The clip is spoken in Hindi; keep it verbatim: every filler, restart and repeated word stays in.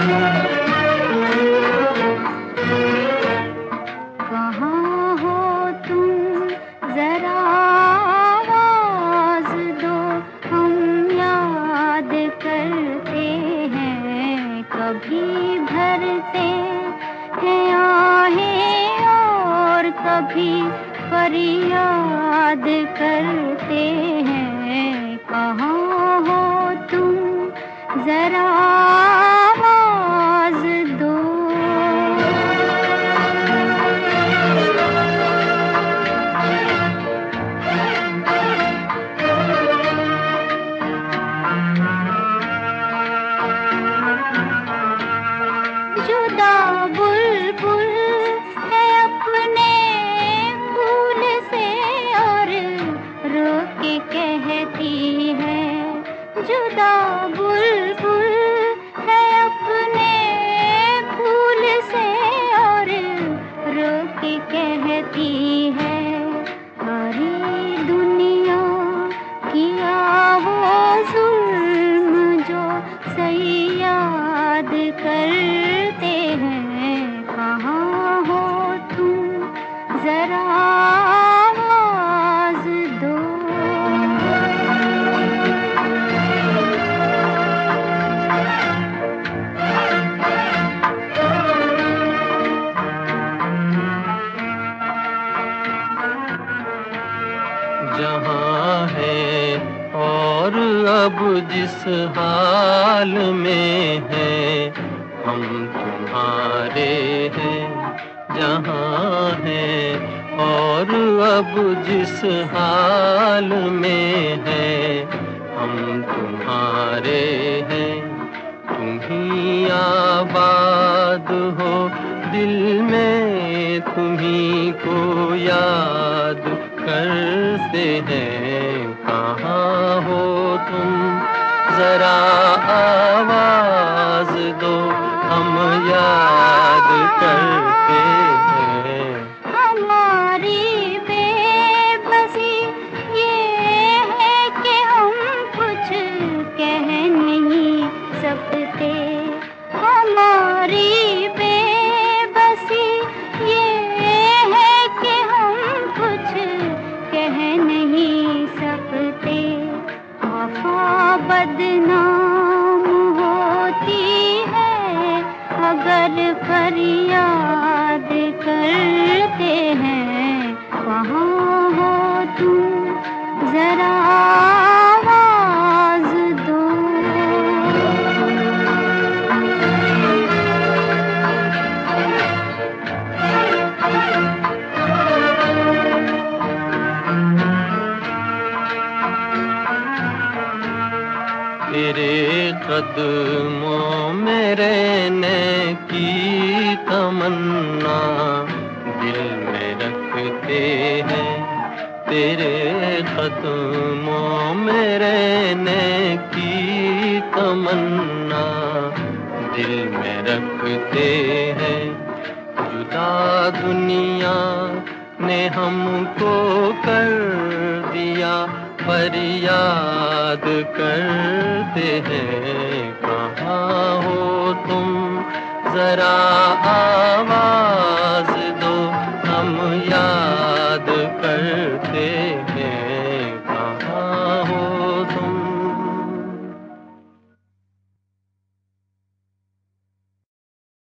कहाँ हो तुम जरा आवाज़ दो, हम याद करते हैं, कभी भरते हैं आहें और कभी फरियाद करते हैं। कहाँ हो तुम जरा आवाज़ दो। जुदा बुलबुल है अपने फूल से और रो के कहती है, जुदा बुलबुल है अपने फूल से और रो के कहती है, सारी दुनिया किया वो जुल्म जो सही याद करते हैं। कहाँ हो तुम जरा आवाज़ दो। जहाँ है और अब जिस हाल में है, हम तुम्हारे हैं। जहाँ है और अब जिस हाल में है, हम तुम्हारे हैं। तुम ही आबाद हो दिल में, तुम्ही को याद करते हैं। कहाँ हो तुम जरा आवाज़ दो, हम याद करते हैं। हमारी बेबसी ये है कि हम कुछ कह नहीं सकते। हमारी बेबसी ये है कि हम कुछ कह नहीं सकते। वफा बदनाम होती है अगर फरियाद करते हैं। कहाँ हो तुम जरा आवाज़ दो। तेरे कदमों में रहने की तमन्ना दिल में रखते हैं। तेरे कदमों में रहने की तमन्ना दिल में रखते हैं। जुदा दुनिया ने हमको कर दिया, फरियाद करते हैं। कहाँ हो तुम जरा आवाज़